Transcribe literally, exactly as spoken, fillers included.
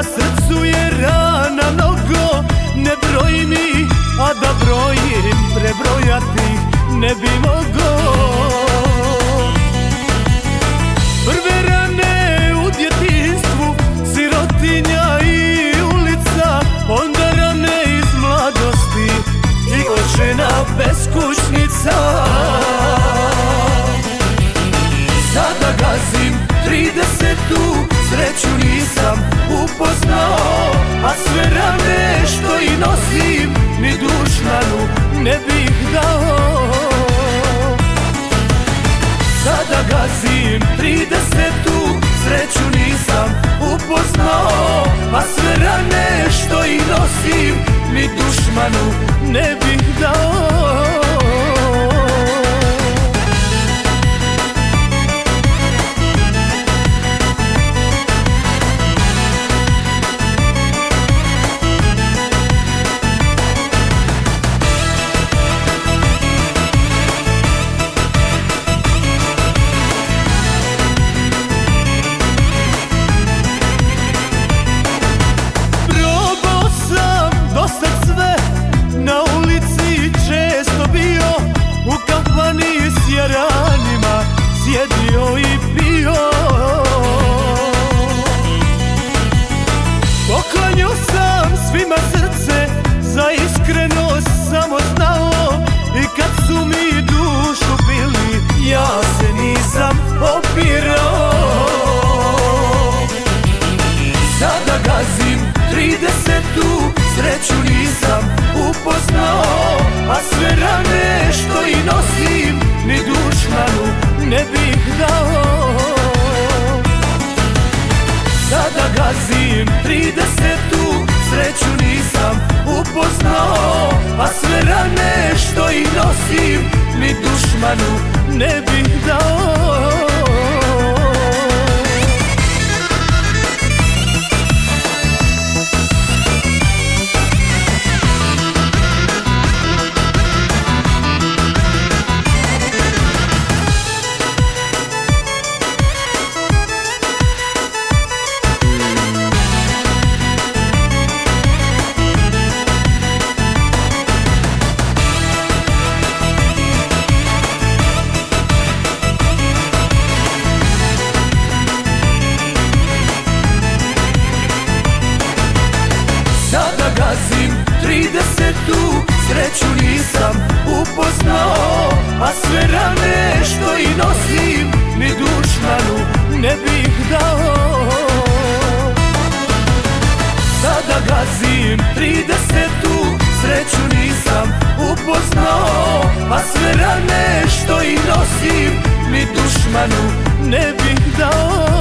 Na srcu je rana mnogo nebrojni, a da brojim prebrojati ne bi mogo. Prve rane u djetinjstvu, sirotinja i ulica, onda rane iz mladosti i očena beskućnica. Sada gazim tridesetu, sreću nisam upoznao, a sve rane što i nosim ni dušmanu ne bih dao. Sada gazim tridesetu, sreću nisam upoznao, a sve rane što i nosim ni dušmanu ne bih dao. Sjedio i pio, poklanjao sam svima srce, za iskrenost samo znao. I kad su mi dušu bili, ja se nisam opirao. Sada gazim tridesetu, sreću nisam upoznao, a sve rane što i nosim ni dušmanu ne bih dao. Sada gazim tridesetu, sreću nisam upoznao, a sve rane što i nosim ni dušmanu ne bih dao. Sada gazim tridesetu, sreću nisam upoznao, a sve rane što i nosim ni dušmanu ne bih dao. Sada gazim tridesetu, sreću nisam upoznao, a sve rane što i nosim ni dušmanu ne bih dao.